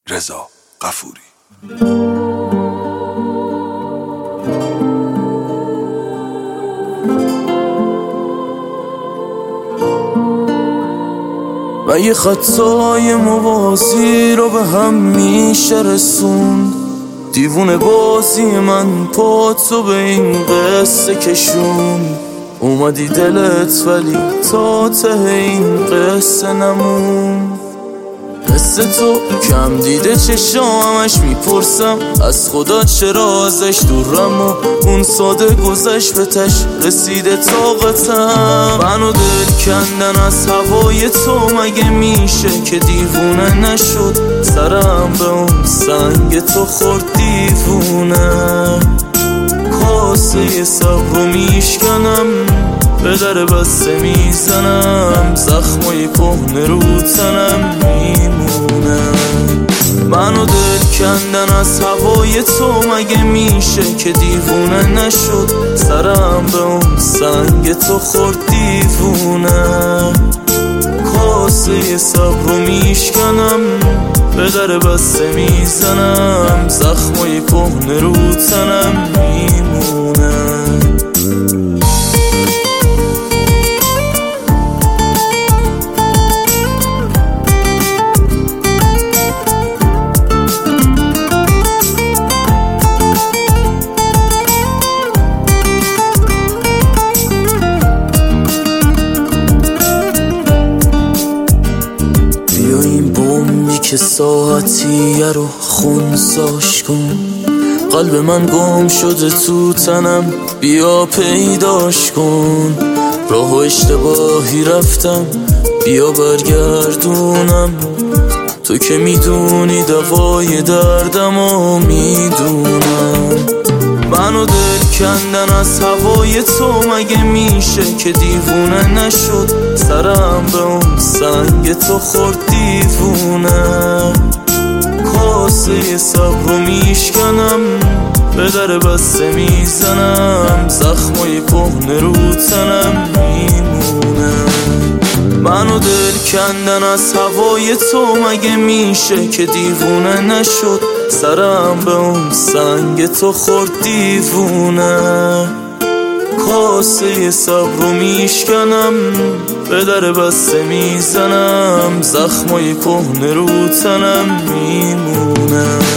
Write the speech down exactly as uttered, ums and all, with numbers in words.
رضا غفوری. و یه خطای موازی رو به هم میشه رسوند، دیوونه بازی من پاتو به این قصه کشون. اومدی دلت ولی تا ته این قصه نمون. قصه تو کم دیده چشامش میپرسم از خدا چرا ازش دورم و اون ساده گذشت به تش رسیده طاقتم. منو دل کندن از هوای تو مگه میشه که دیوونه نشد سرم به اون سنگ تو خورد دیوونه. کاسه صبر رو میشکنم به در بسته میزنم، زخمای کهنه رو تنم میمونه. منو دل کندن از هوای تو مگه میشه که دیوونه نشد سرم به اون سنگ تو خورد دیوونه. کاسه صبر رو میشکنم به در بسته میزنم، زخمای کهنه رو تنم میمونه. بیا این بومی که ساعتیه رو خونساش کن، قلب من گم شده تو تنم بیا پیداش کن. راه و اشتباهی رفتم بیا برگردونم، تو که میدونی دوای دردم و میدونم. منو دل کندن از هوای تو مگه میشه که دیوونه نشد سرم به اون سنگ تو خورد دیوونه. کاسه صبر رو میشکنم به در بسته میزنم، زخمای کهنه رو تنم میمونه. منو دل کندن از هوای تو مگه میشه که دیوونه نشد سرم به اون سنگ تو خورد دیوونه. کاسه صبر رو میشکنم به در بسته میزنم، زخمای کهنه رو تنم میمونه.